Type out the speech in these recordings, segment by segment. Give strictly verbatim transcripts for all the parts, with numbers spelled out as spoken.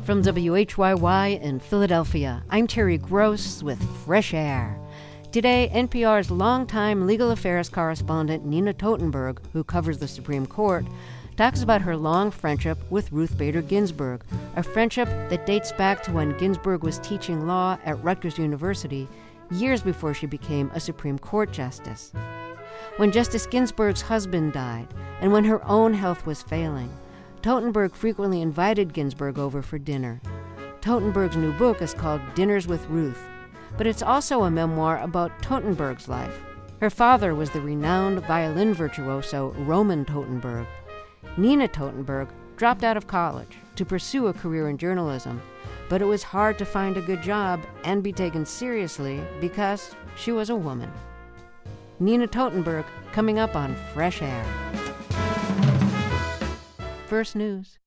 From W H Y Y in Philadelphia, I'm Terry Gross with Fresh Air. Today, N P R's longtime legal affairs correspondent Nina Totenberg, who covers the Supreme Court, talks about her long friendship with Ruth Bader Ginsburg, a friendship that dates back to when Ginsburg was teaching law at Rutgers University years before she became a Supreme Court justice. When Justice Ginsburg's husband died, and when her own health was failing, Totenberg frequently invited Ginsburg over for dinner. Totenberg's new book is called Dinners with Ruth, but it's also a memoir about Totenberg's life. Her father was the renowned violin virtuoso Roman Totenberg. Nina Totenberg dropped out of college to pursue a career in journalism, but it was hard to find a good job and be taken seriously because she was a woman. Nina Totenberg coming up on Fresh Air. First News.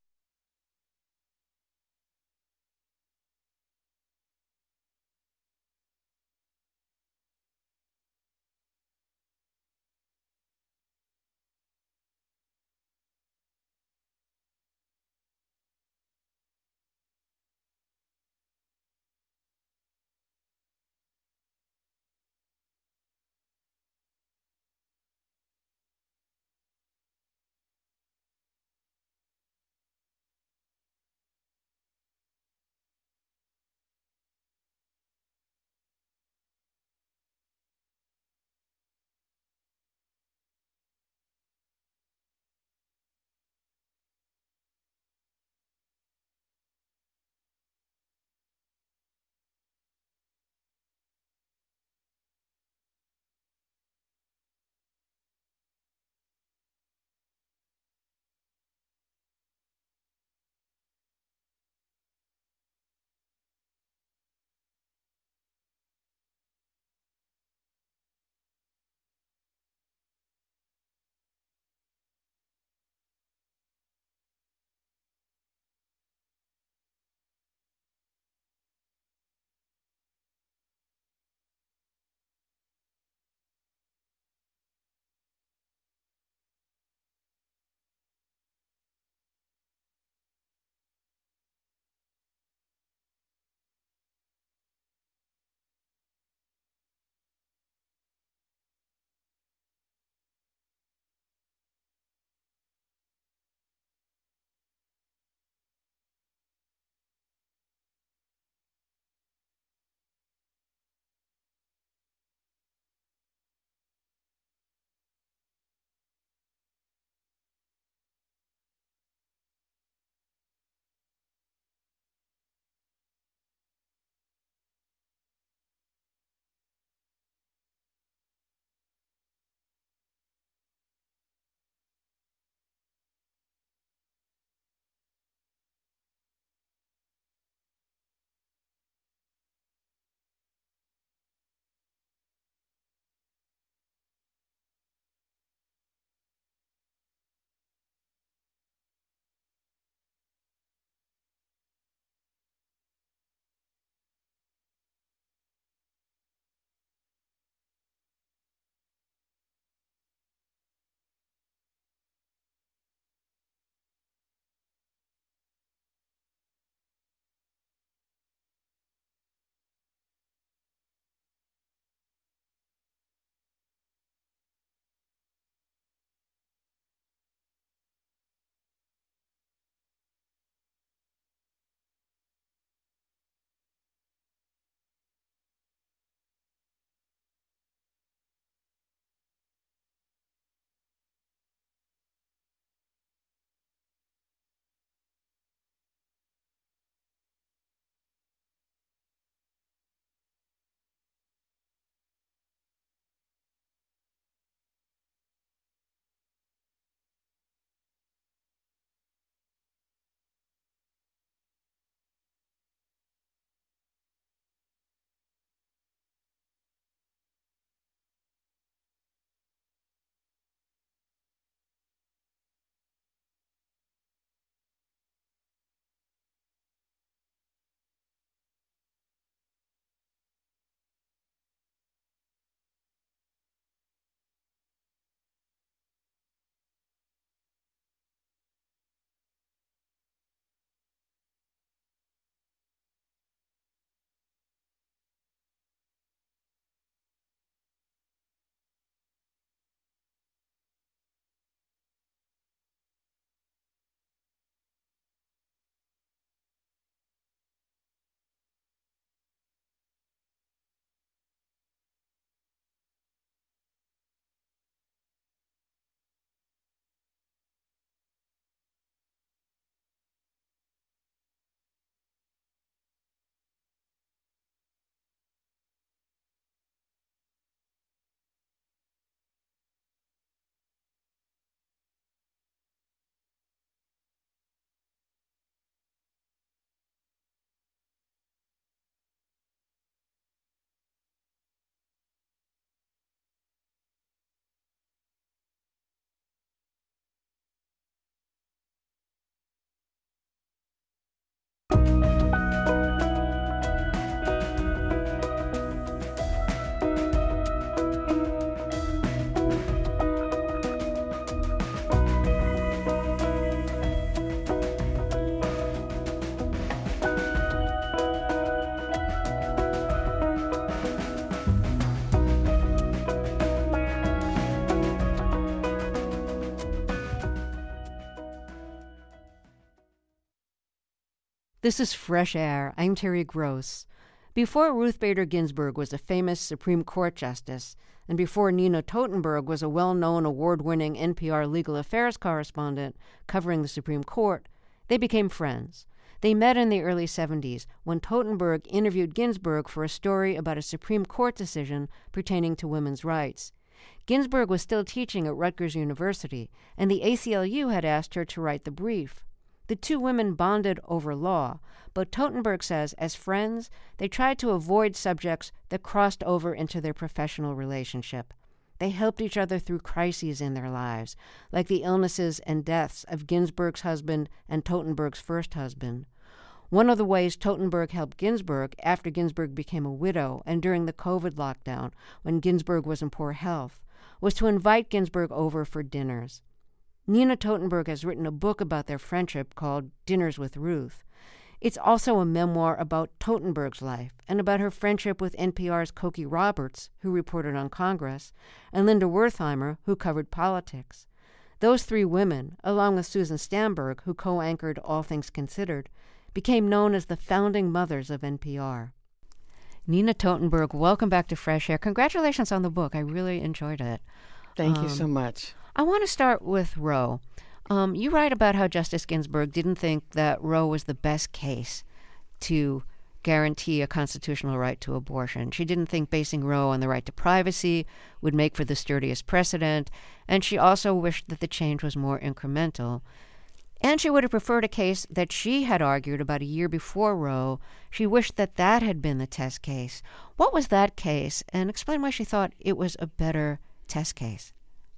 This is Fresh Air. I'm Terry Gross. Before Ruth Bader Ginsburg was a famous Supreme Court justice, and before Nina Totenberg was a well-known award-winning N P R legal affairs correspondent covering the Supreme Court, they became friends. They met in the early seventies when Totenberg interviewed Ginsburg for a story about a Supreme Court decision pertaining to women's rights. Ginsburg was still teaching at Rutgers University, and the A C L U had asked her to write the brief. The two women bonded over law, but Totenberg says, as friends, they tried to avoid subjects that crossed over into their professional relationship. They helped each other through crises in their lives, like the illnesses and deaths of Ginsburg's husband and Totenberg's first husband. One of the ways Totenberg helped Ginsburg after Ginsburg became a widow and during the COVID lockdown, when Ginsburg was in poor health, was to invite Ginsburg over for dinners. Nina Totenberg has written a book about their friendship called Dinners with Ruth. It's also a memoir about Totenberg's life and about her friendship with N P R's Cokie Roberts, who reported on Congress, and Linda Wertheimer, who covered politics. Those three women, along with Susan Stamberg, who co-anchored All Things Considered, became known as the founding mothers of N P R. Nina Totenberg, welcome back to Fresh Air. Congratulations on the book. I really enjoyed it. Thank um, you so much. I want to start with Roe. Um, you write about how Justice Ginsburg didn't think that Roe was the best case to guarantee a constitutional right to abortion. She didn't think basing Roe on the right to privacy would make for the sturdiest precedent, and she also wished that the change was more incremental. And she would have preferred a case that she had argued about a year before Roe. She wished that that had been the test case. What was that case? And explain why she thought it was a better test case.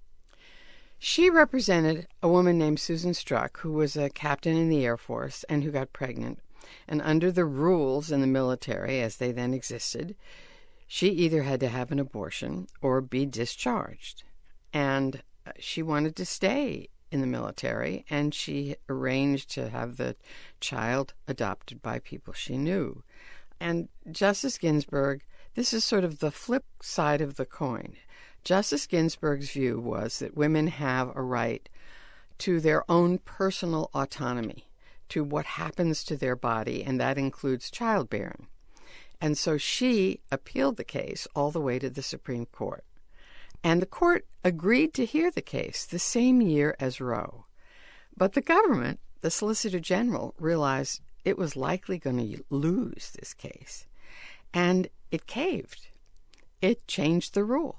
She represented a woman named Susan Struck, who was a captain in the Air Force and who got pregnant. And under the rules in the military, as they then existed, she either had to have an abortion or be discharged. And she wanted to stay in the military, and she arranged to have the child adopted by people she knew. And Justice Ginsburg, this is sort of the flip side of the coin. Justice Ginsburg's view was that women have a right to their own personal autonomy, to what happens to their body, and that includes childbearing. And so she appealed the case all the way to the Supreme Court. And the court agreed to hear the case the same year as Roe. But the government, the Solicitor General, realized it was likely going to lose this case. And it caved. It changed the rule.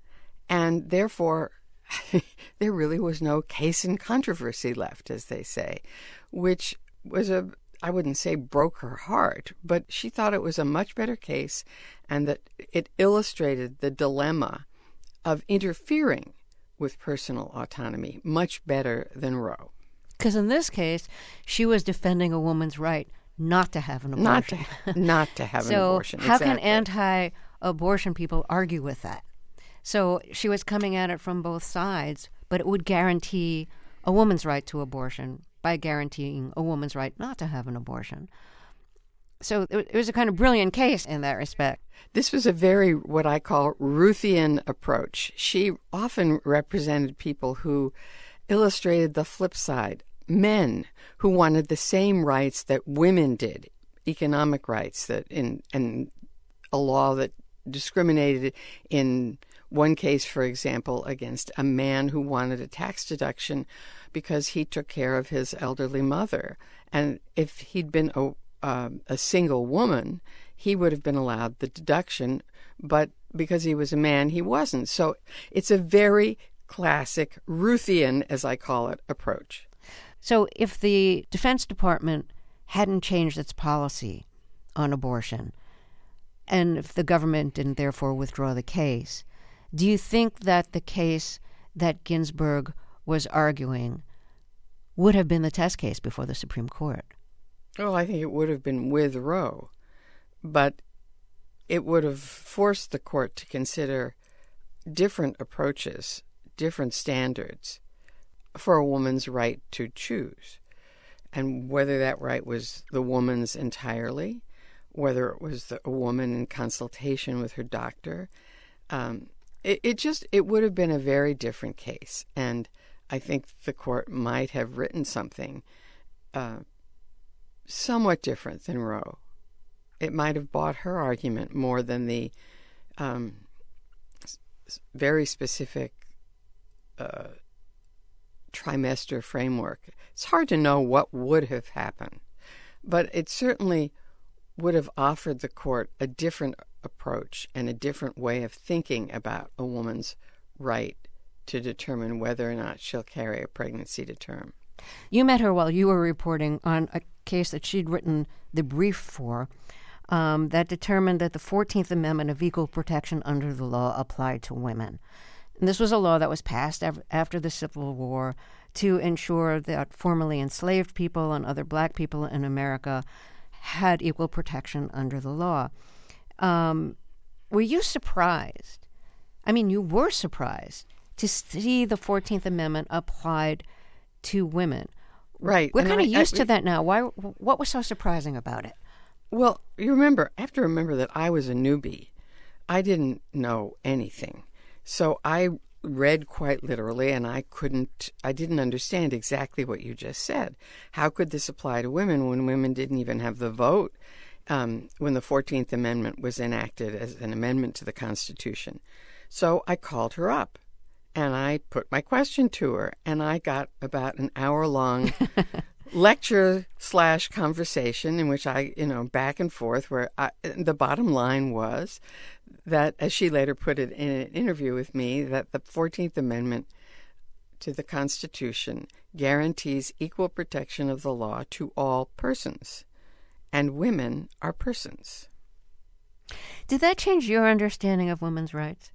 And therefore, there really was no case in controversy left, as they say, which was a, I wouldn't say broke her heart, but she thought it was a much better case and that it illustrated the dilemma of interfering with personal autonomy much better than Roe. Because in this case, she was defending a woman's right not to have an abortion. Not to, not to have so an abortion. how exactly. can anti-abortion people argue with that? So she was coming at it from both sides, but it would guarantee a woman's right to abortion by guaranteeing a woman's right not to have an abortion. So it was a kind of brilliant case in that respect. This was a very, what I call, Ruthian approach. She often represented people who illustrated the flip side, men who wanted the same rights that women did, economic rights, that in and a law that discriminated in one case, for example, against a man who wanted a tax deduction because he took care of his elderly mother. And if he'd been a, uh, a single woman, he would have been allowed the deduction, but because he was a man, he wasn't. So it's a very classic Ruthian, as I call it, approach. So if the Defense Department hadn't changed its policy on abortion, and if the government didn't therefore withdraw the case, do you think that the case that Ginsburg was arguing would have been the test case before the Supreme Court? Well, I think it would have been with Roe, but it would have forced the court to consider different approaches, different standards for a woman's right to choose, and whether that right was the woman's entirely, whether it was the, a woman in consultation with her doctor. Um, it, it just, it would have been a very different case. And I think the court might have written something uh, somewhat different than Roe. It might have bought her argument more than the um, very specific uh, trimester framework. It's hard to know what would have happened, but it certainly would have offered the court a different approach and a different way of thinking about a woman's right to determine whether or not she'll carry a pregnancy to term. You met her while you were reporting on a case that she'd written the brief for um, that determined that the fourteenth Amendment of Equal Protection under the law applied to women. And this was a law that was passed after the Civil War to ensure that formerly enslaved people and other black people in America had equal protection under the law. Um, were you surprised? I mean, you were surprised to see the fourteenth Amendment applied to women. Right. We're and kind of I, used I, to that now. Why? What was so surprising about it? Well, you remember, I have to remember that I was a newbie. I didn't know anything. So I read quite literally, and I couldn't, I didn't understand exactly what you just said. How could this apply to women when women didn't even have the vote um, when the fourteenth Amendment was enacted as an amendment to the Constitution? So I called her up, and I put my question to her, and I got about an hour-long lecture slash conversation in which I, you know, back and forth, where I, the bottom line was that, as she later put it in an interview with me, that the fourteenth Amendment to the Constitution guarantees equal protection of the law to all persons, and women are persons. Did that change your understanding of women's rights?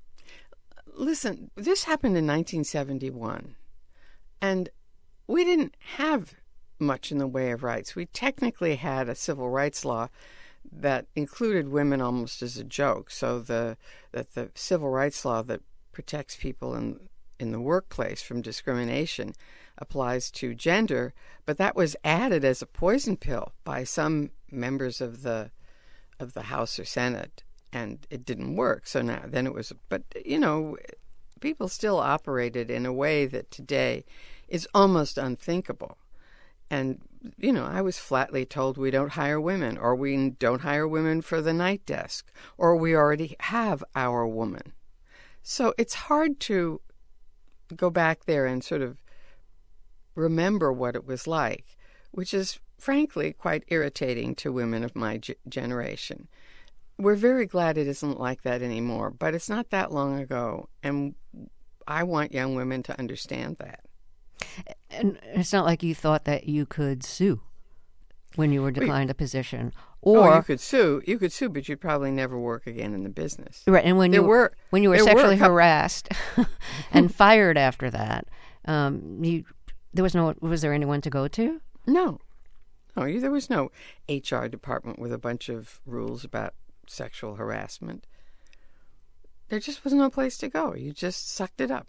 Listen, this happened in nineteen seventy-one, and we didn't have much in the way of rights. We technically had a civil rights law that included women almost as a joke, so the that the civil rights law that protects people in in the workplace from discrimination applies to gender, but that was added as a poison pill by some members of the of the House or Senate, and it didn't work. So now then it was, but you know, people still operated in a way that today is almost unthinkable. And, you know, I was flatly told we don't hire women, or we don't hire women for the night desk, or we already have our woman. So it's hard to go back there and sort of remember what it was like, which is, frankly, quite irritating to women of my g- generation. We're very glad it isn't like that anymore, but it's not that long ago, and I want young women to understand that. And it's not like you thought that you could sue when you were declined well, a position, or oh, you could sue. You could sue, but you'd probably never work again in the business. Right, and when there you were when you were sexually were couple- harassed and fired after that, um, you there was no was there anyone to go to? No, no, there was no H R department with a bunch of rules about sexual harassment. There just was no place to go. You just sucked it up.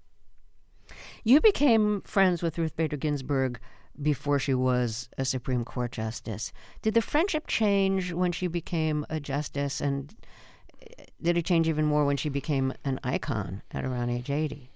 You became friends with Ruth Bader Ginsburg before she was a Supreme Court justice. Did the friendship change when she became a justice, and did it change even more when she became an icon at around age eighty?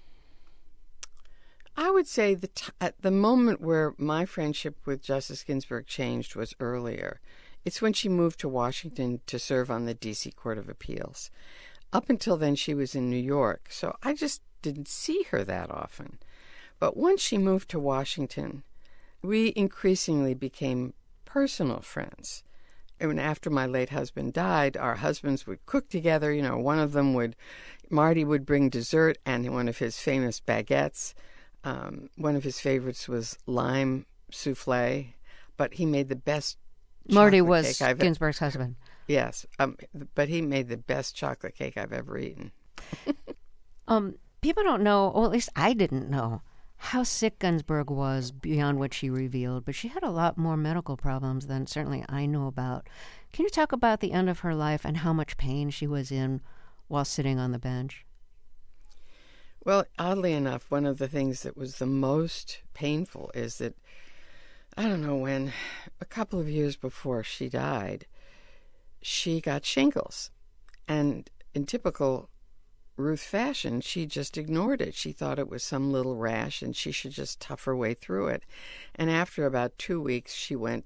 I would say the t- at the moment where my friendship with Justice Ginsburg changed was earlier. It's when she moved to Washington to serve on the D C Court of Appeals. Up until then, she was in New York, so I just didn't see her that often. But once she moved to Washington, we increasingly became personal friends. And after my late husband died, our husbands would cook together. You know, one of them would, Marty would bring dessert and one of his famous baguettes. Um, one of his favorites was lime souffle, but he made the best Marty was cake I've Ginsburg's husband. Yes, um, but he made the best chocolate cake I've ever eaten. um, people don't know, or at least I didn't know, how sick Ginsburg was beyond what she revealed, but she had a lot more medical problems than certainly I know about. Can you talk about the end of her life and how much pain she was in while sitting on the bench? Well, oddly enough, one of the things that was the most painful is that, I don't know when, a couple of years before she died, she got shingles. And in typical Ruth fashion, she just ignored it. She thought it was some little rash and she should just tough her way through it. And after about two weeks, she went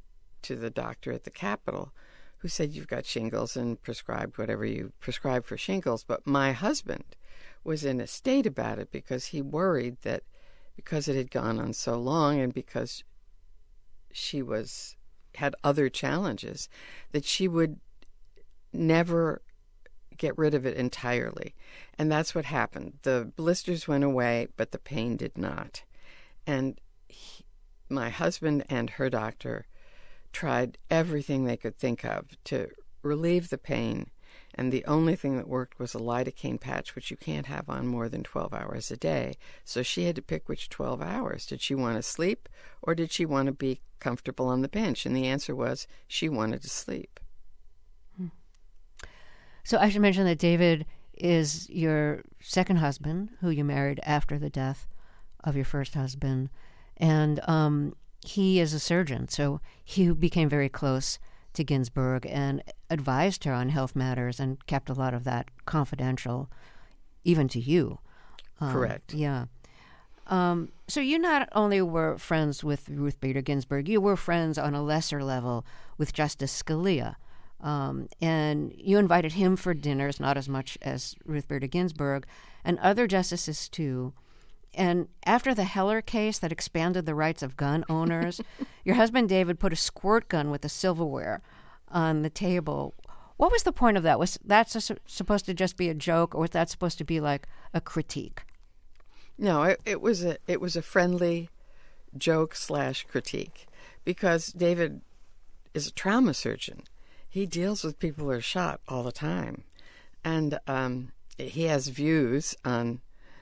to the doctor at the Capitol, who said, you've got shingles, and prescribed whatever you prescribed for shingles. But my husband was in a state about it because he worried that because it had gone on so long and because she was had other challenges, that she would never get rid of it entirely. And that's what happened. The blisters went away, but the pain did not. And he, my husband and her doctor tried everything they could think of to relieve the pain. And the only thing that worked was a lidocaine patch, which you can't have on more than twelve hours a day. So she had to pick which twelve hours. Did she want to sleep, or did she want to be comfortable on the bench? And the answer was she wanted to sleep. Hmm. So I should mention that David is your second husband, who you married after the death of your first husband. And um, he is a surgeon, so he became very close to Ginsburg and advised her on health matters and kept a lot of that confidential, even to you. Um, Correct. Yeah. Um, so you not only were friends with Ruth Bader Ginsburg, you were friends on a lesser level with Justice Scalia. Um, and you invited him for dinners, not as much as Ruth Bader Ginsburg, and other justices too. And after the Heller case that expanded the rights of gun owners, your husband David put a squirt gun with the silverware on the table. What was the point of that? Was that su- supposed to just be a joke, or was that supposed to be like a critique? No, it, it was a it was a friendly joke slash critique, because David is a trauma surgeon. He deals with people who are shot all the time, and um, he has views on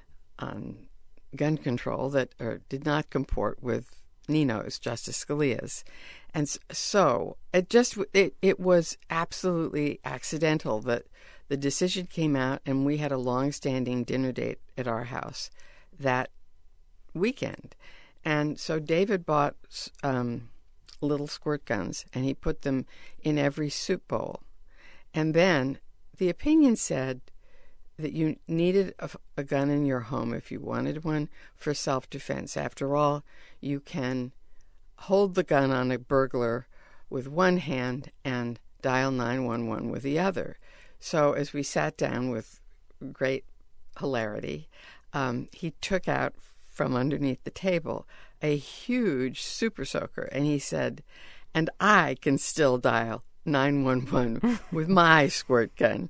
on. gun control that or did not comport with Nino's, Justice Scalia's. And so it just it, it was absolutely accidental that the decision came out, and we had a long-standing dinner date at our house that weekend. And so David bought um, little squirt guns, and he put them in every soup bowl. And then the opinion said that you needed a, a gun in your home if you wanted one for self-defense. After all, you can hold the gun on a burglar with one hand and dial nine one one with the other. So as we sat down with great hilarity, um, he took out from underneath the table a huge super soaker, and he said, and I can still dial nine one one with my squirt gun.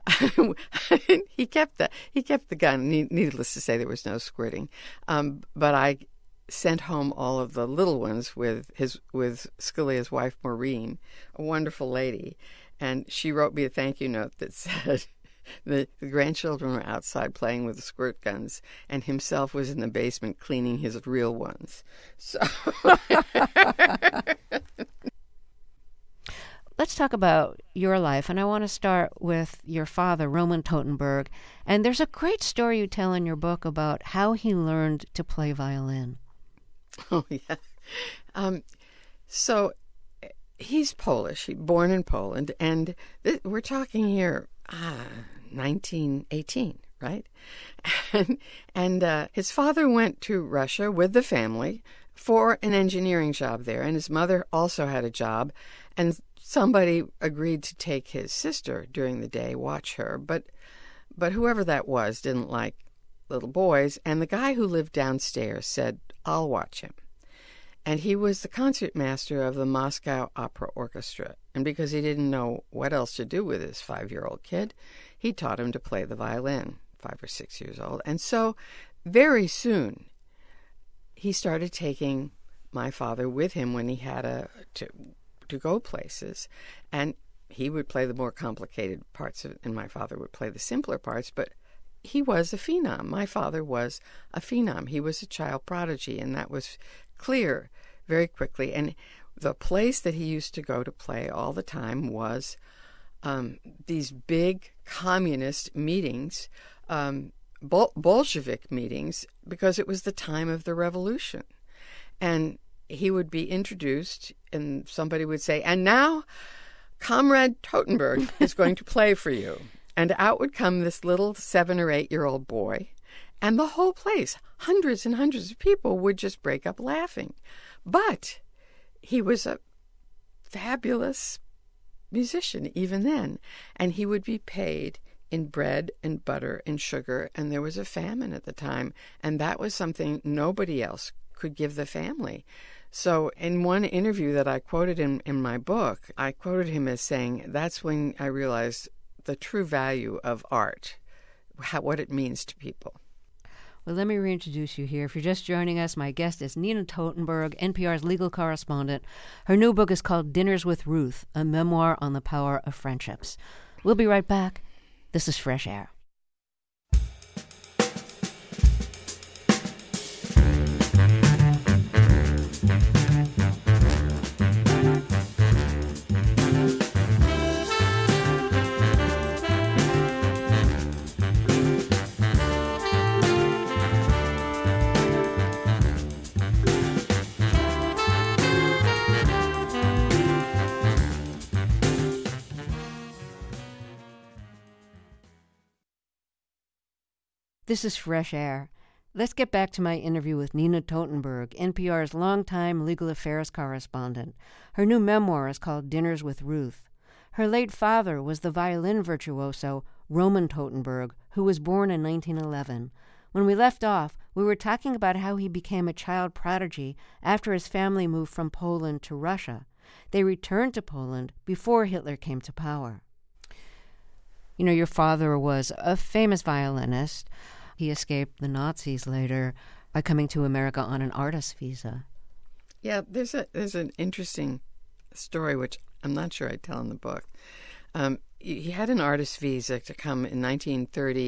he kept the he kept the gun. Needless to say, there was no squirting. Um, but I sent home all of the little ones with his with Scalia's wife Maureen, a wonderful lady, and she wrote me a thank you note that said the, the grandchildren were outside playing with the squirt guns, and himself was in the basement cleaning his real ones. So. Let's talk about your life, and I want to start with your father, Roman Totenberg. And there's a great story you tell in your book about how he learned to play violin. Oh, yeah. Um, so he's Polish, he, born in Poland, and th- we're talking here, ah, nineteen eighteen, right? And, and uh, his father went to Russia with the family for an engineering job there, and his mother also had a job, and somebody agreed to take his sister during the day, watch her, but but whoever that was didn't like little boys, and the guy who lived downstairs said, I'll watch him. And he was the concertmaster of the Moscow Opera Orchestra, and because he didn't know what else to do with his five-year-old kid, he taught him to play the violin, five or six years old. And so very soon he started taking my father with him when he had a... To, to go places, and he would play the more complicated parts of it, and my father would play the simpler parts, but he was a phenom. My father was a phenom. He was a child prodigy, and that was clear very quickly. And the place that he used to go to play all the time was um, these big communist meetings, um, Bol- Bolshevik meetings, because it was the time of the revolution. And he would be introduced, and somebody would say, and now Comrade Totenberg is going to play for you. And out would come this little seven or eight-year-old boy, and the whole place, hundreds and hundreds of people, would just break up laughing. But he was a fabulous musician even then. And he would be paid in bread and butter and sugar, and there was a famine at the time, and that was something nobody else could give the family. So in one interview that I quoted in, in my book, I quoted him as saying, that's when I realized the true value of art, how, what it means to people. Well, let me reintroduce you here. If you're just joining us, my guest is Nina Totenberg, N P R's legal correspondent. Her new book is called Dinners with Ruth, a memoir on the power of friendships. We'll be right back. This is Fresh Air. This is Fresh Air. Let's get back to my interview with Nina Totenberg, N P R's longtime legal affairs correspondent. Her new memoir is called Dinners with Ruth. Her late father was the violin virtuoso Roman Totenberg, who was born in nineteen eleven. When we left off, we were talking about how he became a child prodigy after his family moved from Poland to Russia. They returned to Poland before Hitler came to power. You know, your father was a famous violinist. He escaped the Nazis later by coming to America on an artist visa. Yeah, there's a there's an interesting story, which I'm not sure I tell in the book. Um, he had an artist visa to come in nineteen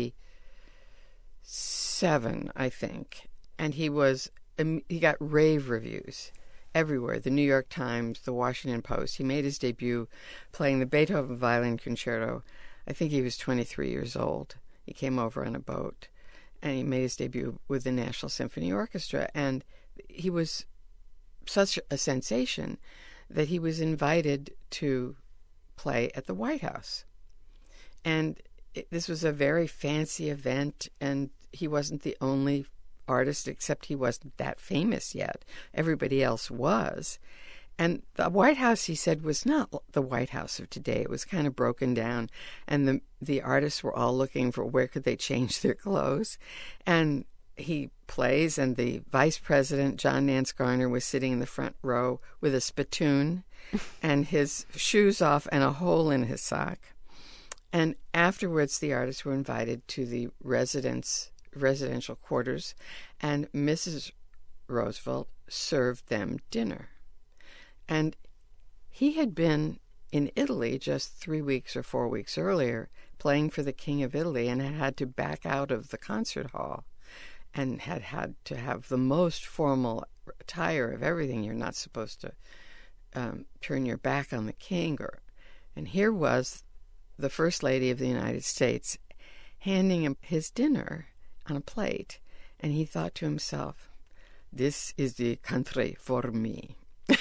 thirty-seven, I think, and he was he got rave reviews everywhere. The New York Times, the Washington Post. He made his debut playing the Beethoven Violin Concerto. I think he was twenty-three years old. He came over on a boat, and he made his debut with the National Symphony Orchestra. And he was such a sensation that he was invited to play at the White House. And it, this was a very fancy event, and he wasn't the only artist, except he wasn't that famous yet. Everybody else was. And the White House, he said, was not the White House of today. It was kind of broken down, and the the artists were all looking for where could they change their clothes. And he plays, and the vice president, John Nance Garner, was sitting in the front row with a spittoon and his shoes off and a hole in his sock. And afterwards, the artists were invited to the residence residential quarters, and Missus Roosevelt served them dinner. And he had been in Italy just three weeks or four weeks earlier playing for the King of Italy, and had had to back out of the concert hall and had had to have the most formal attire of everything. You're not supposed to um, turn your back on the king. Or, and here was the First Lady of the United States handing him his dinner on a plate, and he thought to himself, this is the country for me.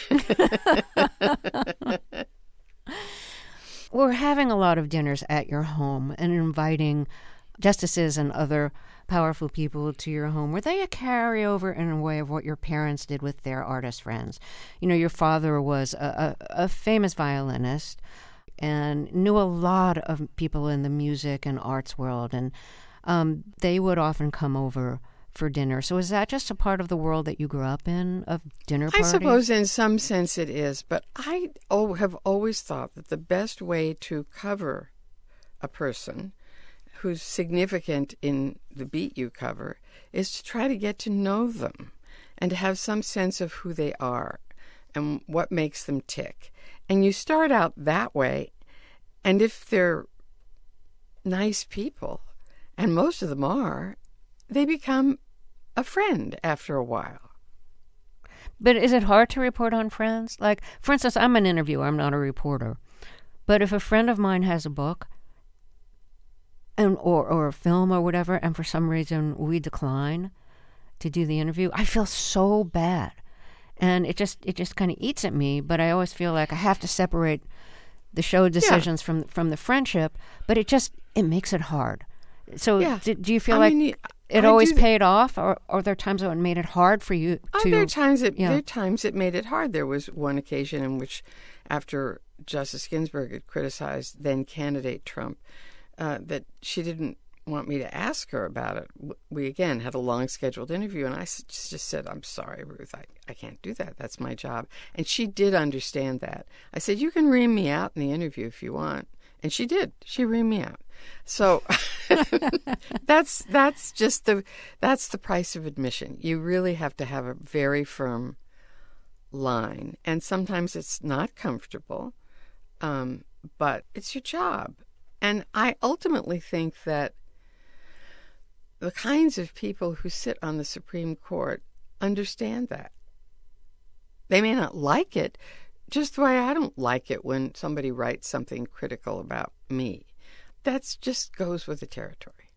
We're having a lot of dinners at your home and inviting justices and other powerful people to your home. Were they a carryover in a way of what your parents did with their artist friends? You know, your father was a, a, a famous violinist and knew a lot of people in the music and arts world, and um, they would often come over for dinner. So is that just a part of the world that you grew up in, of dinner parties? I suppose in some sense it is, but I oh, have always thought that the best way to cover a person who's significant in the beat you cover is to try to get to know them and to have some sense of who they are and what makes them tick. And you start out that way, and if they're nice people, and most of them are, they become a friend after a while. But is it hard to report on friends? Like, for instance, I'm an interviewer, I'm not a reporter. But if a friend of mine has a book and or, or a film or whatever, and for some reason we decline to do the interview, I feel so bad. And it just it just kind of eats at me, but I always feel like I have to separate the show decisions yeah. from from the friendship, but it just, it makes it hard. So yeah. do, do you feel I like... mean, it I always do, paid off, or, or there are times when it made it hard for you to... Oh, there are times it, yeah. there are times it made it hard. There was one occasion in which, after Justice Ginsburg had criticized then-candidate Trump, uh, that she didn't want me to ask her about it. We, again, had a long-scheduled interview, and I just said, I'm sorry, Ruth, I, I can't do that. That's my job. And she did understand that. I said, you can ream me out in the interview if you want. And she did. She reamed me out. So that's that's just the that's the price of admission. You really have to have a very firm line, and sometimes it's not comfortable, um, but it's your job. And I ultimately think that the kinds of people who sit on the Supreme Court understand that. They may not like it, just the way I don't like it when somebody writes something critical about me. That just goes with the territory.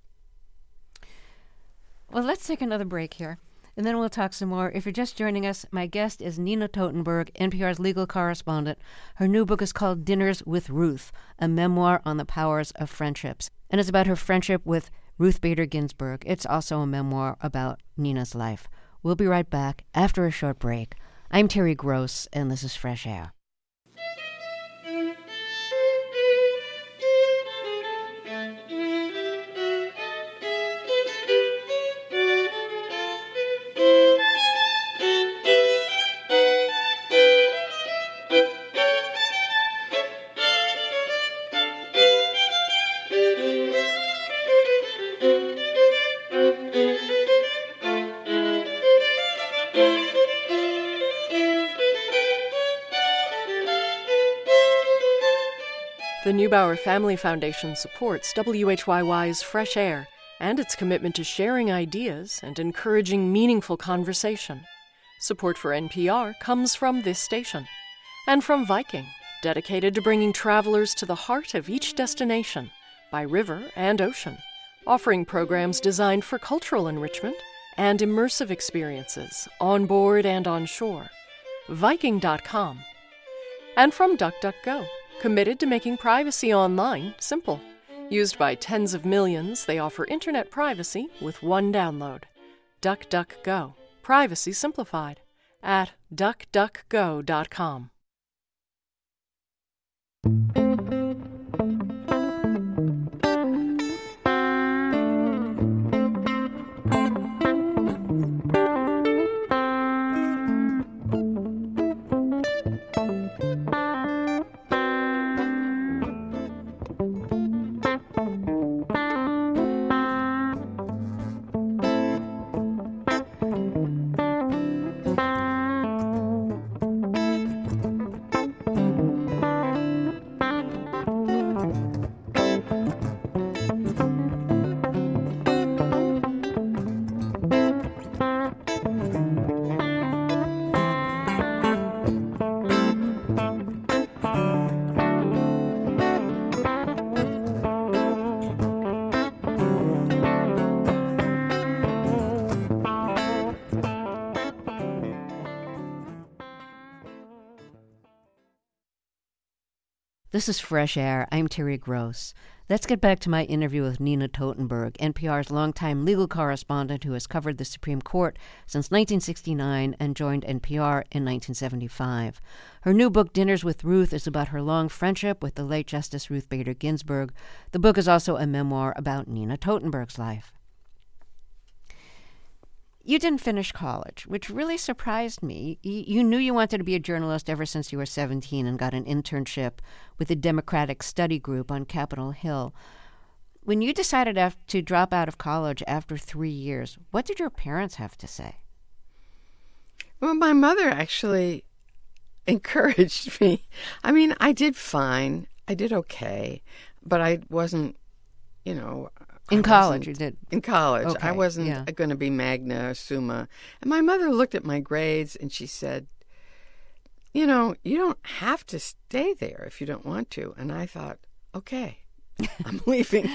Well, let's take another break here, and then we'll talk some more. If you're just joining us, my guest is Nina Totenberg, N P R's legal correspondent. Her new book is called Dinners with Ruth, a memoir on the powers of friendships. And it's about her friendship with Ruth Bader Ginsburg. It's also a memoir about Nina's life. We'll be right back after a short break. I'm Terry Gross, and this is Fresh Air. The Neubauer Family Foundation supports W H Y Y's Fresh Air and its commitment to sharing ideas and encouraging meaningful conversation. Support for N P R comes from this station and from Viking, dedicated to bringing travelers to the heart of each destination by river and ocean, offering programs designed for cultural enrichment and immersive experiences on board and on shore. Viking dot com. And from DuckDuckGo, committed to making privacy online simple. Used by tens of millions, they offer internet privacy with one download. DuckDuckGo. Privacy simplified. At duck duck go dot com. This is Fresh Air. I'm Terry Gross. Let's get back to my interview with Nina Totenberg, N P R's longtime legal correspondent who has covered the Supreme Court since nineteen sixty-nine and joined N P R in nineteen seventy-five. Her new book, Dinners with Ruth, is about her long friendship with the late Justice Ruth Bader Ginsburg. The book is also a memoir about Nina Totenberg's life. You didn't finish college, which really surprised me. You knew you wanted to be a journalist ever since you were seventeen and got an internship with the Democratic Study Group on Capitol Hill. When you decided to drop out of college after three years, what did your parents have to say? Well, my mother actually encouraged me. I mean, I did fine. I did okay, but I wasn't, you know... In college, you did? In college. Okay, I wasn't yeah. going to be magna summa. And my mother looked at my grades and she said, you know, you don't have to stay there if you don't want to. And I thought, okay, I'm leaving.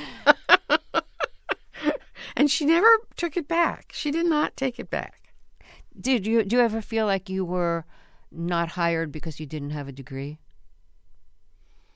And she never took it back. She did not take it back. Did you, do you ever feel like you were not hired because you didn't have a degree?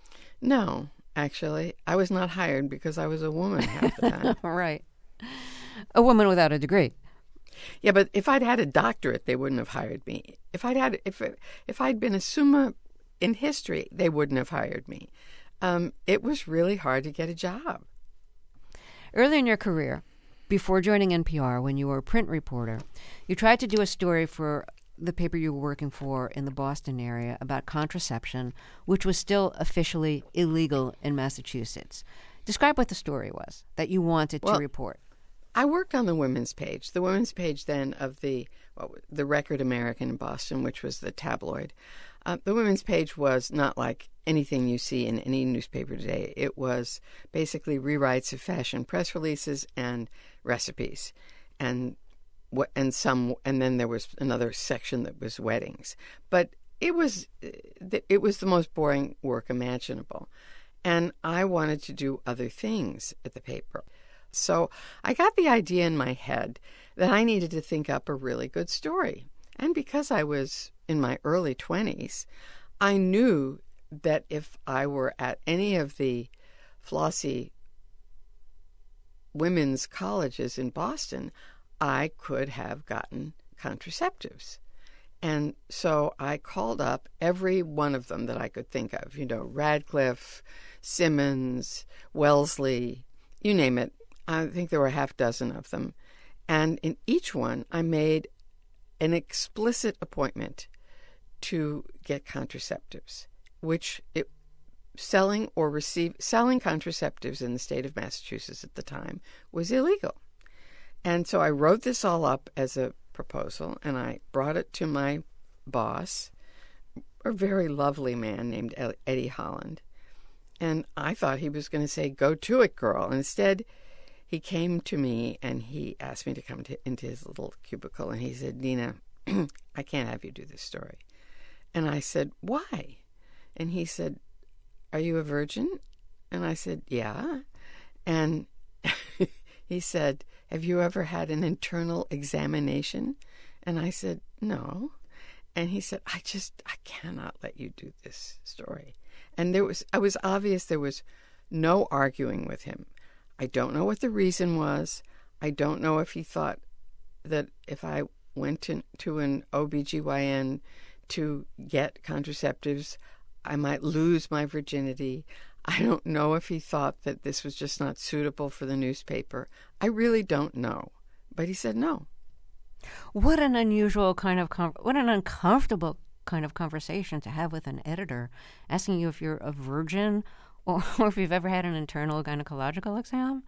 No. Actually, I was not hired because I was a woman half the time. Right. A woman without a degree. Yeah, but if I'd had a doctorate, they wouldn't have hired me. If I'd had, if if I'd been a summa in history, they wouldn't have hired me. Um, it was really hard to get a job. Early in your career, before joining N P R, when you were a print reporter, you tried to do a story for the paper you were working for in the Boston area about contraception, which was still officially illegal in Massachusetts. Describe what the story was that you wanted well, to report. I worked on the women's page, the women's page then of the well, the Record American in Boston, which was the tabloid. Uh, the women's page was not like anything you see in any newspaper today. It was basically rewrites of fashion press releases and recipes, and what and some, and then there was another section that was weddings. But it was it was the most boring work imaginable, and I wanted to do other things at the paper. So I got the idea in my head that I needed to think up a really good story. And because I was in my early twenties, I knew that if I were at any of the flossy women's colleges in Boston, I could have gotten contraceptives. And so I called up every one of them that I could think of, you know, Radcliffe, Simmons, Wellesley, you name it. I think there were a half dozen of them. And in each one, I made an explicit appointment to get contraceptives, which it, selling or receive selling contraceptives in the state of Massachusetts at the time was illegal. And so I wrote this all up as a proposal, and I brought it to my boss, a very lovely man named Eddie Holland. And I thought he was going to say, "Go to it, girl." And instead, he came to me and he asked me to come to, into his little cubicle, and he said, "Nina, I can't have you do this story." And I said, "Why?" And he said, "Are you a virgin?" And I said, "Yeah." And he said, "Have you ever had an internal examination?" And I said, "No." And he said, I just, I cannot let you do this story. And there was, it was obvious there was no arguing with him. I don't know what the reason was. I don't know if he thought that if I went to, to an O B G Y N to get contraceptives, I might lose my virginity. I don't know if he thought that this was just not suitable for the newspaper. I really don't know. But he said no. What an unusual kind of, com- what an uncomfortable kind of conversation to have with an editor, asking you if you're a virgin or if you've ever had an internal gynecological exam?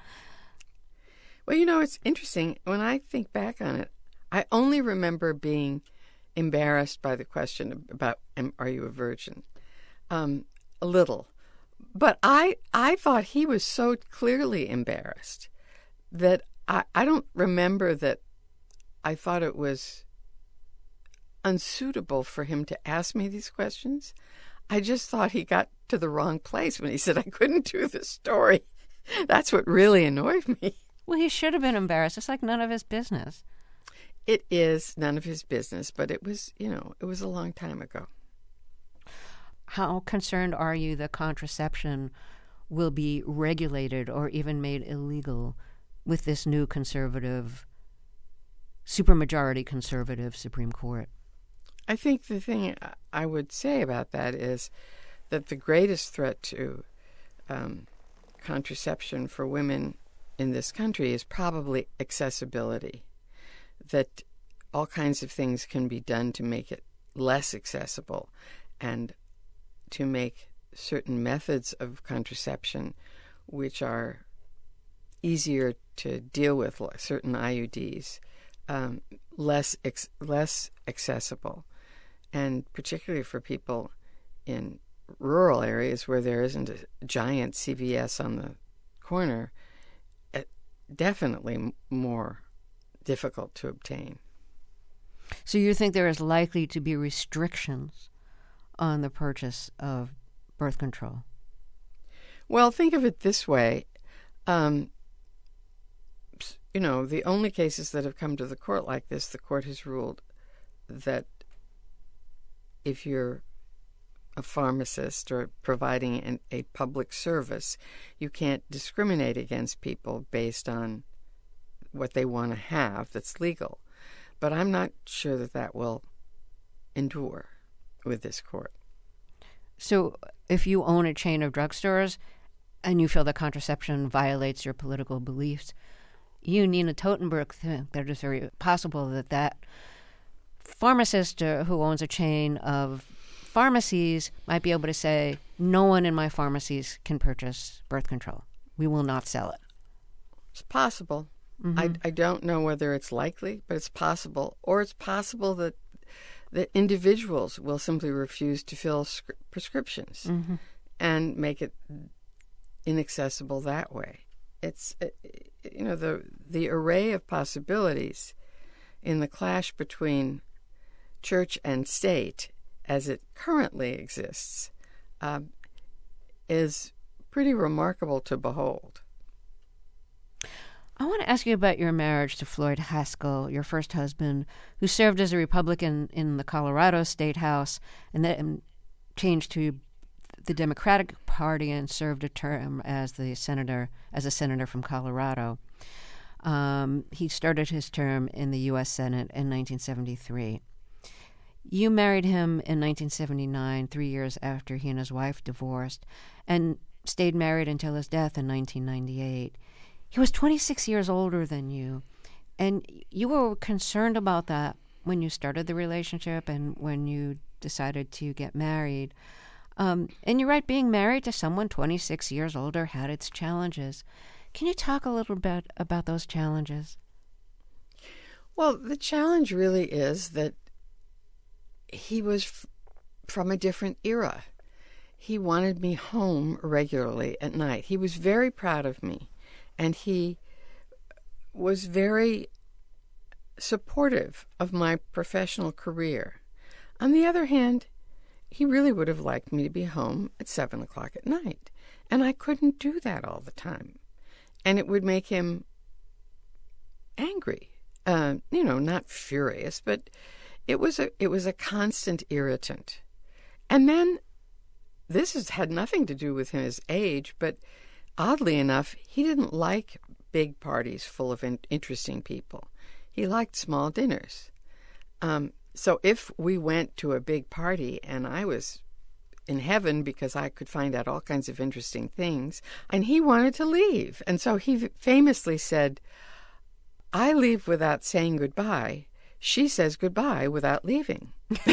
Well, you know, it's interesting. When I think back on it, I only remember being embarrassed by the question about, are you a virgin? Um, a little. But I I thought he was so clearly embarrassed that I, I don't remember that I thought it was unsuitable for him to ask me these questions. I just thought he got to the wrong place when he said I couldn't do the story. That's what really annoyed me. Well, he should have been embarrassed. It's like none of his business. It is none of his business, but it was, you know, it was a long time ago. How concerned are you that contraception will be regulated or even made illegal with this new conservative, supermajority conservative Supreme Court? I think the thing I would say about that is that the greatest threat to um, contraception for women in this country is probably accessibility, that all kinds of things can be done to make it less accessible and to make certain methods of contraception, which are easier to deal with, like certain I U Ds, um, less ex- less accessible. And particularly for people in rural areas where there isn't a giant C V S on the corner, it definitely more difficult to obtain. So you think there is likely to be restrictions on the purchase of birth control? Well, think of it this way. Um, you know, the only cases that have come to the court like this, the court has ruled that if you're a pharmacist or providing an, a public service, you can't discriminate against people based on what they want to have that's legal. But I'm not sure that that will endure with this court. So if you own a chain of drugstores and you feel that contraception violates your political beliefs, you, Nina Totenberg, think that it's very possible that that pharmacist uh, who owns a chain of pharmacies might be able to say, no one in my pharmacies can purchase birth control. We will not sell it. It's possible. Mm-hmm. I, I don't know whether it's likely, but it's possible. Or it's possible that that individuals will simply refuse to fill scri- prescriptions mm-hmm. and make it inaccessible that way. It's, you know, the the array of possibilities in the clash between church and state as it currently exists um, is pretty remarkable to behold. I want to ask you about your marriage to Floyd Haskell, your first husband, who served as a Republican in the Colorado State House and then changed to the Democratic Party and served a term as the senator, as a senator from Colorado. Um, he started his term in the U S Senate in nineteen seventy-three. You married him in nineteen seventy-nine, three years after he and his wife divorced, and stayed married until his death in nineteen ninety-eight. He was twenty-six years older than you, and you were concerned about that when you started the relationship and when you decided to get married. Um, and you're right, being married to someone twenty-six years older had its challenges. Can you talk a little bit about those challenges? Well, the challenge really is that he was f- from a different era. He wanted me home regularly at night. He was very proud of me. And he was very supportive of my professional career. On the other hand, he really would have liked me to be home at seven o'clock at night. And I couldn't do that all the time. And it would make him angry. Uh, you know, not furious, but it was a it was a constant irritant. And then, this has had nothing to do with his age, but oddly enough, he didn't like big parties full of in- interesting people. He liked small dinners. Um, so if we went to a big party and I was in heaven because I could find out all kinds of interesting things, and he wanted to leave. And so he famously said, I leave without saying goodbye. She says goodbye without leaving.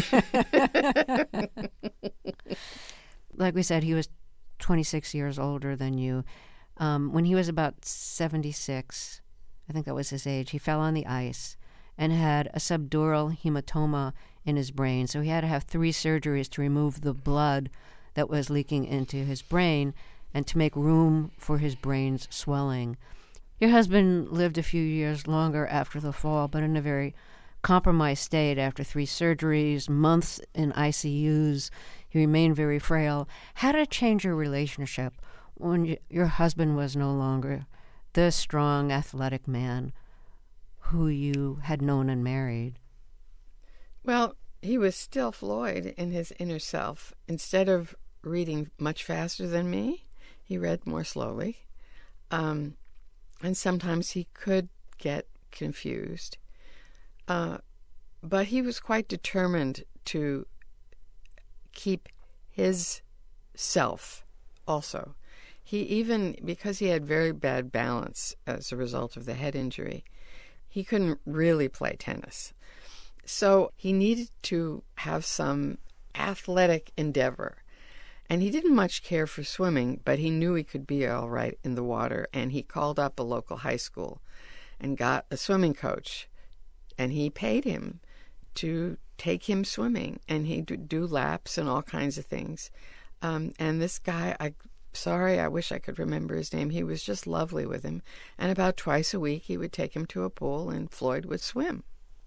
Like we said, he was twenty-six years older than you. Um, when he was about seventy-six, I think that was his age, he fell on the ice and had a subdural hematoma in his brain. So he had to have three surgeries to remove the blood that was leaking into his brain and to make room for his brain's swelling. Your husband lived a few years longer after the fall, but in a very compromised state after three surgeries, months in I C Us. He remained very frail. How did it change your relationship when you, your husband was no longer the strong, athletic man who you had known and married? Well, he was still Floyd in his inner self. Instead of reading much faster than me, he read more slowly. Um, and sometimes he could get confused. Uh, but he was quite determined to keep his self also. He even, because he had very bad balance as a result of the head injury, he couldn't really play tennis. So he needed to have some athletic endeavor. And he didn't much care for swimming, but he knew he could be all right in the water. And he called up a local high school and got a swimming coach. And he paid him to take him swimming. And he'd do laps and all kinds of things. Um, and this guy, I sorry, I wish I could remember his name. He was just lovely with him. And about twice a week, he would take him to a pool, and Floyd would swim.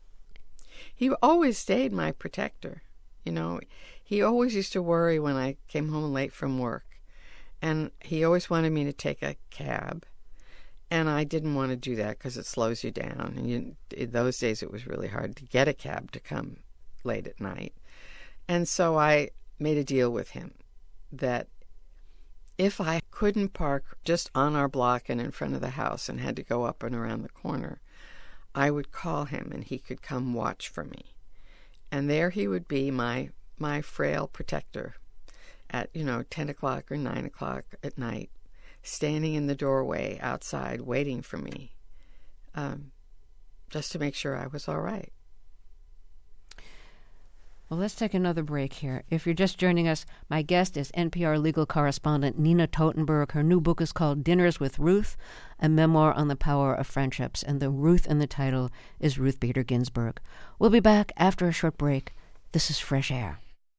He always stayed my protector. You know, he always used to worry when I came home late from work. And he always wanted me to take a cab. And I didn't want to do that because it slows you down. And you, in those days, it was really hard to get a cab to come late at night. And so I made a deal with him that if I couldn't park just on our block and in front of the house and had to go up and around the corner, I would call him and he could come watch for me. And there he would be, my my frail protector, at, you know, ten o'clock or nine o'clock at night, standing in the doorway outside waiting for me, um, just to make sure I was all right. Well, let's take another break here. If you're just joining us, my guest is N P R legal correspondent Nina Totenberg. Her new book is called Dinners with Ruth, a memoir on the power of friendships, and the Ruth in the title is Ruth Bader Ginsburg. We'll be back after a short break. This is Fresh Air.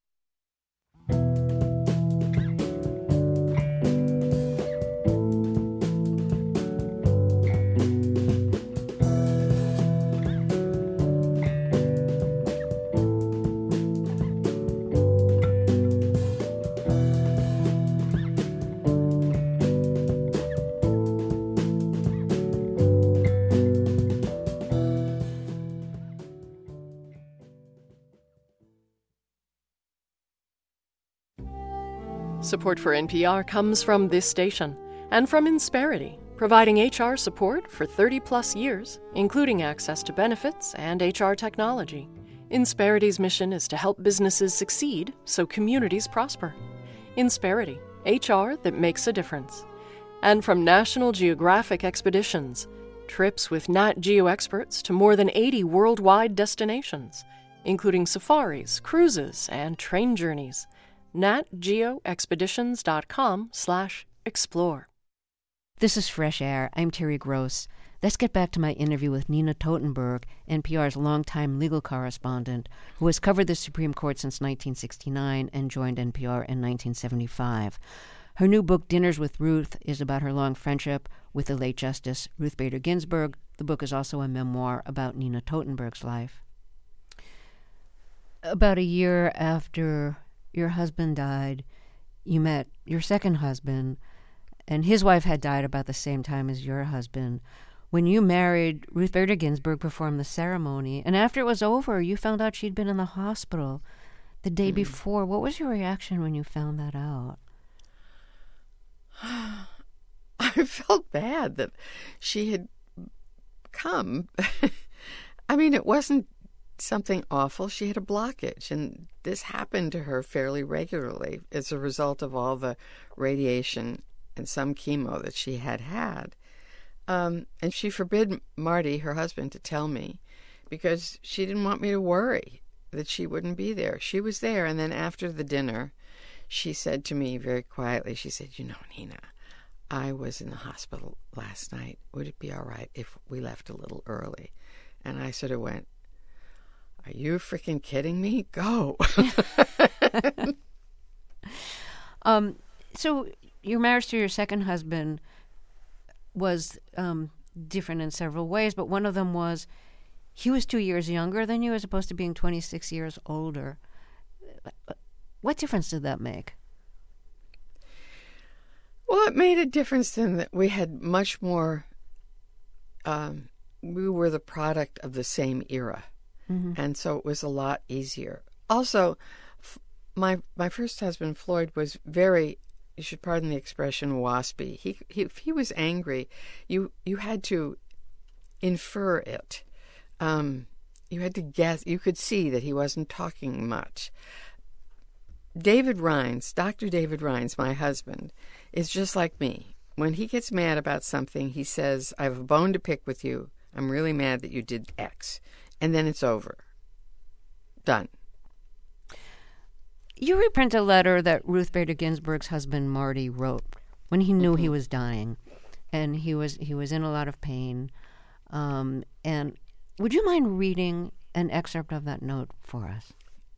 Support for N P R comes from this station and from Insperity, providing H R support for thirty plus years, including access to benefits and H R technology. Insperity's mission is to help businesses succeed so communities prosper. Insperity, H R that makes a difference. And from National Geographic Expeditions, trips with Nat Geo experts to more than eighty worldwide destinations, including safaris, cruises, and train journeys. natgeoexpeditions.com slash explore. This is Fresh Air. I'm Terry Gross. Let's get back to my interview with Nina Totenberg, N P R's longtime legal correspondent, who has covered the Supreme Court since nineteen sixty-nine and joined N P R in nineteen seventy-five. Her new book, Dinners with Ruth, is about her long friendship with the late Justice Ruth Bader Ginsburg. The book is also a memoir about Nina Totenberg's life. About a year after your husband died, you met your second husband, and his wife had died about the same time as your husband. When you married, Ruth Bader Ginsburg performed the ceremony, and after it was over, you found out she'd been in the hospital the day mm. before. What was your reaction when you found that out? I felt bad that she had come. I mean, it wasn't something awful. She had a blockage, and this happened to her fairly regularly as a result of all the radiation and some chemo that she had had. Um, and she forbid Marty, her husband, to tell me because she didn't want me to worry that she wouldn't be there. She was there, and then after the dinner, she said to me very quietly, she said, "You know, Nina, I was in the hospital last night. Would it be all right if we left a little early?" And I sort of went, "Are you freaking kidding me? Go." um, so your marriage to your second husband was um, different in several ways, but one of them was he was two years younger than you as opposed to being twenty-six years older. What difference did that make? Well, it made a difference in that we had much more, um, we were the product of the same era. Mm-hmm. And so it was a lot easier. Also, f- my my first husband, Floyd, was very, you should pardon the expression, waspy. He, he if he was angry, you you had to infer it. Um, you had to guess. You could see that he wasn't talking much. David Rines, Doctor David Rines, my husband, is just like me. When he gets mad about something, he says, "I have a bone to pick with you. I'm really mad that you did X." And then it's over. Done. You reprint a letter that Ruth Bader Ginsburg's husband Marty wrote when he knew mm-hmm. he was dying, and he was he was in a lot of pain. Um, and would you mind reading an excerpt of that note for us?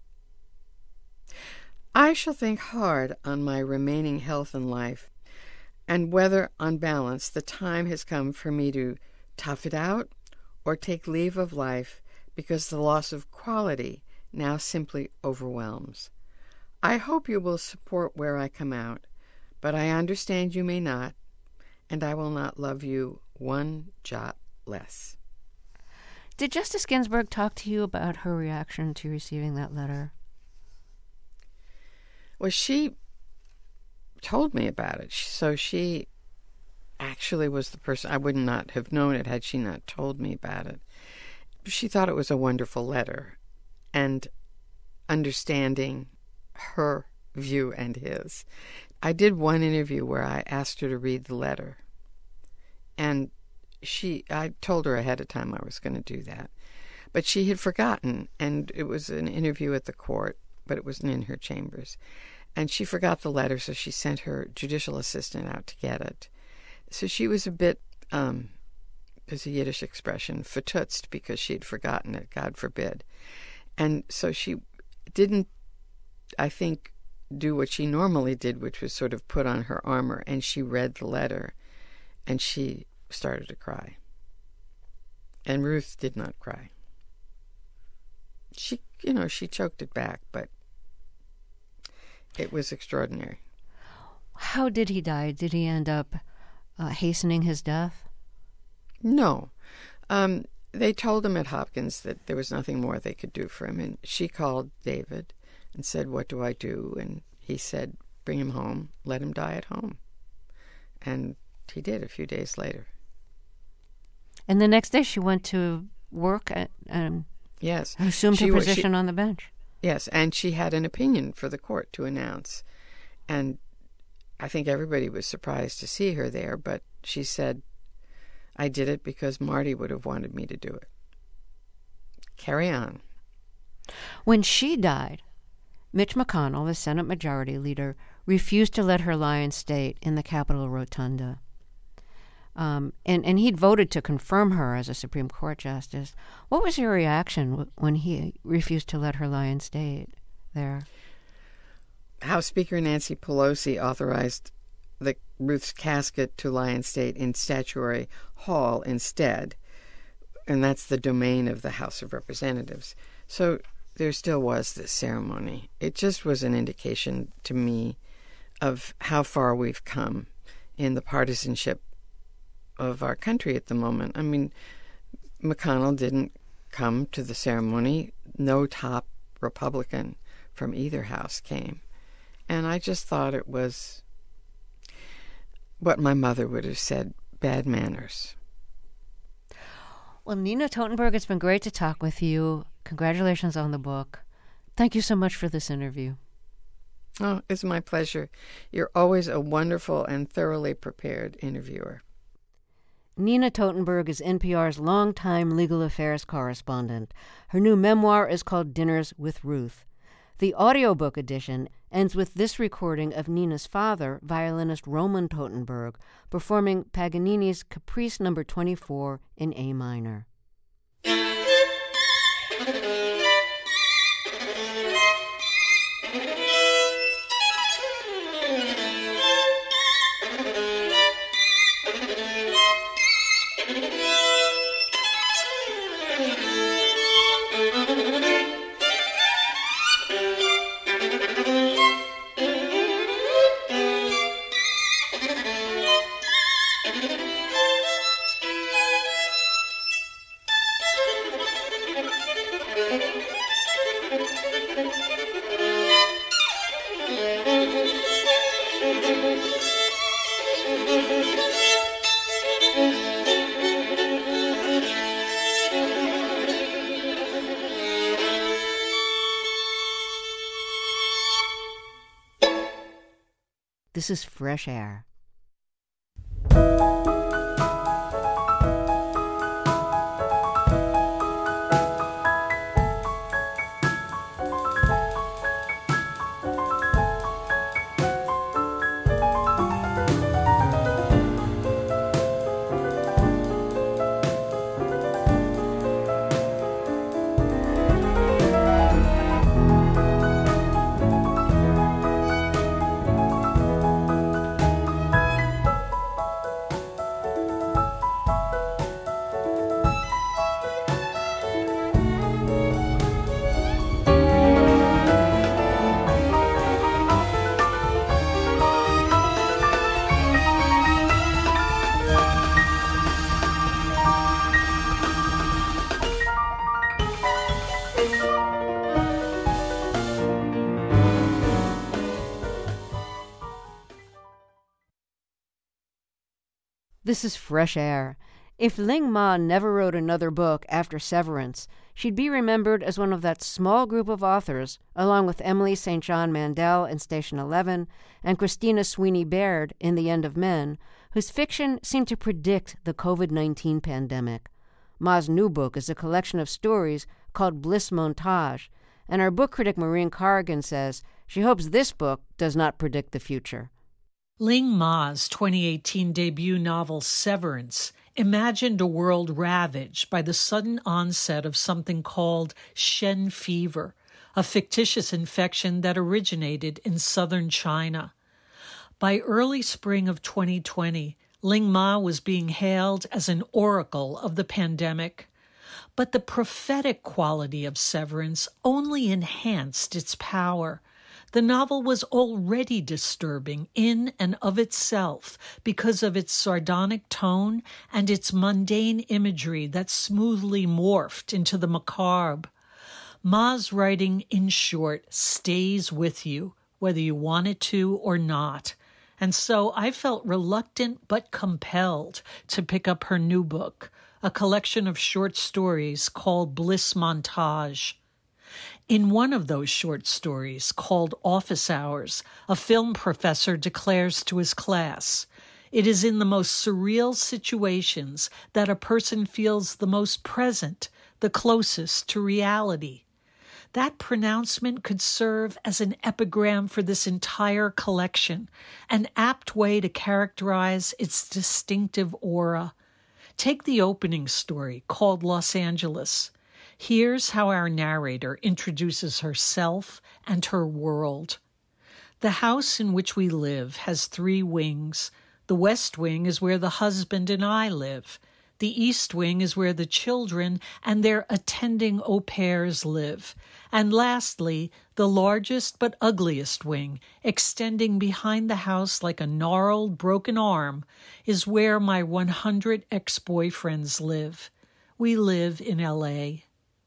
"I shall think hard on my remaining health and life, and whether, on balance, the time has come for me to tough it out or take leave of life because the loss of quality now simply overwhelms. I hope you will support where I come out, but I understand you may not, and I will not love you one jot less." Did Justice Ginsburg talk to you about her reaction to receiving that letter? Well, she told me about it. So she actually was the person. I would not have known it had she not told me about it. She thought it was a wonderful letter, and understanding her view and his. I did one interview where I asked her to read the letter, and she, I told her ahead of time I was going to do that, but she had forgotten, and it was an interview at the court, but it wasn't in her chambers, and she forgot the letter, so she sent her judicial assistant out to get it. So she was a bit, um, there's a Yiddish expression, vertutzt, because she had forgotten it, God forbid. And so she didn't, I think, do what she normally did, which was sort of put on her armor, and she read the letter, and she started to cry. And Ruth did not cry. She, you know, she choked it back, but it was extraordinary. How did he die? Did he end up uh, hastening his death? No. Um, they told him at Hopkins that there was nothing more they could do for him, and she called David and said, "What do I do?" And he said, "Bring him home, let him die at home." And he did a few days later. And the next day she went to work at, um, yes, assumed she, her position she, on the bench. Yes, and she had an opinion for the court to announce. And I think everybody was surprised to see her there, but she said, "I did it because Marty would have wanted me to do it." Carry on. When she died, Mitch McConnell, the Senate Majority Leader, refused to let her lie in state in the Capitol Rotunda. Um, and, and he'd voted to confirm her as a Supreme Court justice. What was your reaction w- when he refused to let her lie in state there? House Speaker Nancy Pelosi authorized the Ruth's casket to lie in state in Statuary Hall instead, and that's the domain of the House of Representatives. So there still was this ceremony. It just was an indication to me of how far we've come in the partisanship of our country at the moment. I mean, McConnell didn't come to the ceremony. No top Republican from either house came. And I just thought it was what my mother would have said, bad manners. Well, Nina Totenberg, it's been great to talk with you. Congratulations on the book. Thank you so much for this interview. Oh, it's my pleasure. You're always a wonderful and thoroughly prepared interviewer. Nina Totenberg is N P R's longtime legal affairs correspondent. Her new memoir is called Dinners with Ruth. The audiobook edition ends with this recording of Nina's father, violinist Roman Totenberg, performing Paganini's Caprice number twenty-four in A minor. This is Fresh Air. This is Fresh Air. If Ling Ma never wrote another book after Severance, she'd be remembered as one of that small group of authors, along with Emily Saint John Mandel in Station Eleven and Christina Sweeney Baird in The End of Men, whose fiction seemed to predict the covid nineteen pandemic. Ma's new book is a collection of stories called Bliss Montage, and our book critic Maureen Corrigan says she hopes this book does not predict the future. Ling Ma's twenty eighteen debut novel Severance imagined a world ravaged by the sudden onset of something called Shen fever, a fictitious infection that originated in southern China. By early spring of twenty twenty, Ling Ma was being hailed as an oracle of the pandemic. But the prophetic quality of Severance only enhanced its power. The novel was already disturbing in and of itself because of its sardonic tone and its mundane imagery that smoothly morphed into the macabre. Ma's writing, in short, stays with you, whether you want it to or not. And so I felt reluctant but compelled to pick up her new book, a collection of short stories called Bliss Montage. In one of those short stories, called Office Hours, a film professor declares to his class, "It is in the most surreal situations that a person feels the most present, the closest to reality." That pronouncement could serve as an epigram for this entire collection, an apt way to characterize its distinctive aura. Take the opening story, called Los Angeles. Here's how our narrator introduces herself and her world. The house in which we live has three wings. The west wing is where the husband and I live. The east wing is where the children and their attending au pairs live. And lastly, the largest but ugliest wing, extending behind the house like a gnarled, broken arm, is where my one hundred ex-boyfriends live. We live in L A.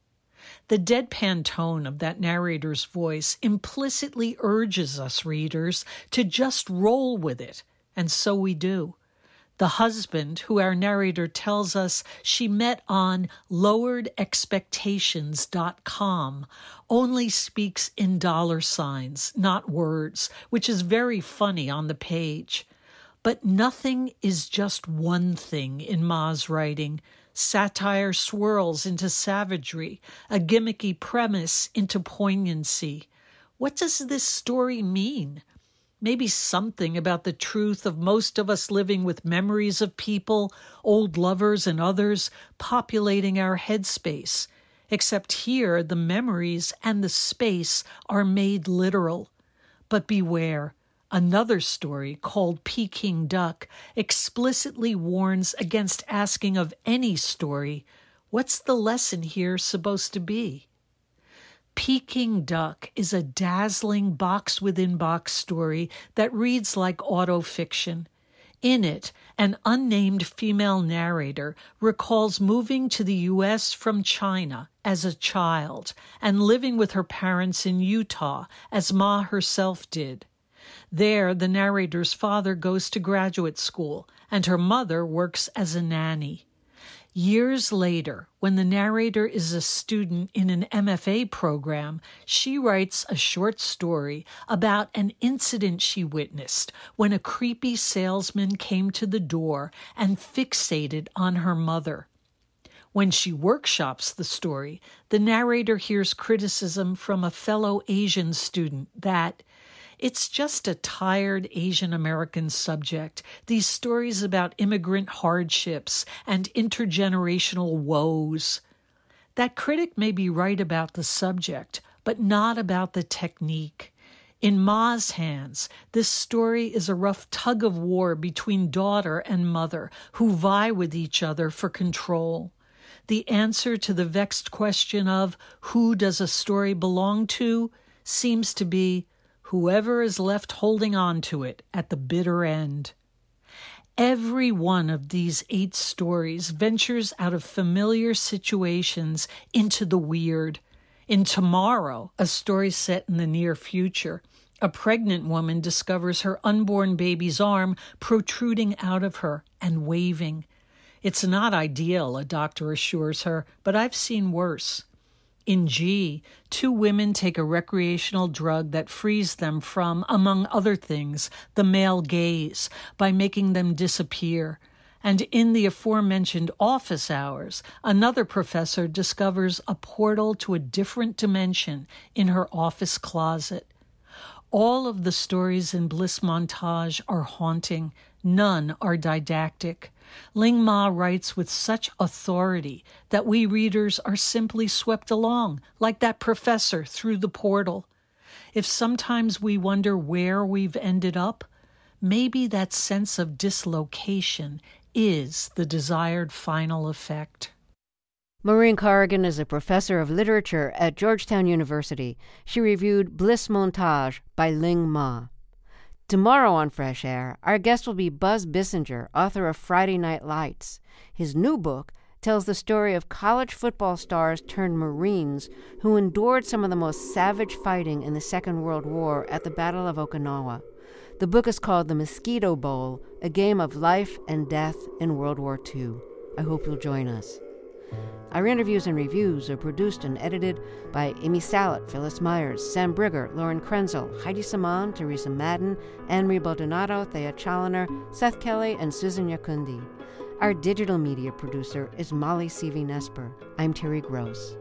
The deadpan tone of that narrator's voice implicitly urges us readers to just roll with it, and so we do. The husband, who our narrator tells us she met on lowered expectations dot com, only speaks in dollar signs, not words, which is very funny on the page. But nothing is just one thing in Ma's writing. Satire swirls into savagery, a gimmicky premise into poignancy. What does this story mean? Maybe something about the truth of most of us living with memories of people, old lovers and others, populating our headspace. Except here, the memories and the space are made literal. But beware, another story, called Peking Duck, explicitly warns against asking of any story, what's the lesson here supposed to be? Peking Duck is a dazzling box-within-box story that reads like autofiction. In it, an unnamed female narrator recalls moving to the U S from China as a child and living with her parents in Utah, as Ma herself did. There, the narrator's father goes to graduate school, and her mother works as a nanny. Years later, when the narrator is a student in an M F A program, she writes a short story about an incident she witnessed when a creepy salesman came to the door and fixated on her mother. When she workshops the story, the narrator hears criticism from a fellow Asian student that it's just a tired Asian American subject, these stories about immigrant hardships and intergenerational woes. That critic may be right about the subject, but not about the technique. In Ma's hands, this story is a rough tug of war between daughter and mother who vie with each other for control. The answer to the vexed question of who does a story belong to seems to be whoever is left holding on to it at the bitter end. Every one of these eight stories ventures out of familiar situations into the weird. In Tomorrow, a story set in the near future, A pregnant woman discovers her unborn baby's arm protruding out of her and waving. It's not ideal, a doctor assures her, but I've seen worse. In G, two women take a recreational drug that frees them from, among other things, the male gaze by making them disappear. And in the aforementioned office hours, another professor discovers a portal to a different dimension in her office closet. All of the stories in Bliss Montage are haunting. None are didactic. Ling Ma writes with such authority that we readers are simply swept along, like that professor through the portal. If sometimes we wonder where we've ended up, maybe that sense of dislocation is the desired final effect. Maureen Corrigan is a professor of literature at Georgetown University. She reviewed Bliss Montage by Ling Ma. Tomorrow on Fresh Air, our guest will be Buzz Bissinger, author of Friday Night Lights. His new book tells the story of college football stars turned Marines who endured some of the most savage fighting in the Second World War at the Battle of Okinawa. The book is called The Mosquito Bowl, a game of life and death in World War Two. I hope you'll join us. Our interviews and reviews are produced and edited by Amy Salit, Phyllis Myers, Sam Brigger, Lauren Krenzel, Heidi Saman, Teresa Madden, Anne-Marie Baldonado, Thea Challoner, Seth Kelly, and Susan Yakundi. Our digital media producer is Molly Seavey-Nesper. I'm Terry Gross.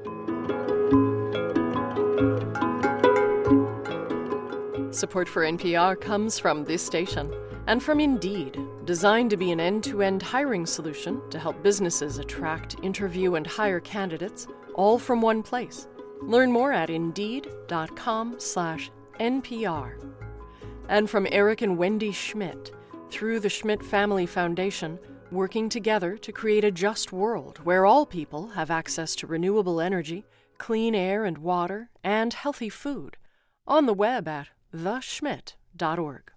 Support for N P R comes from this station and from Indeed, designed to be an end-to-end hiring solution to help businesses attract, interview, and hire candidates, all from one place. Learn more at Indeed.com slash NPR. And from Eric and Wendy Schmidt, through the Schmidt Family Foundation, working together to create a just world where all people have access to renewable energy, clean air and water, and healthy food. On the web at the schmidt dot org.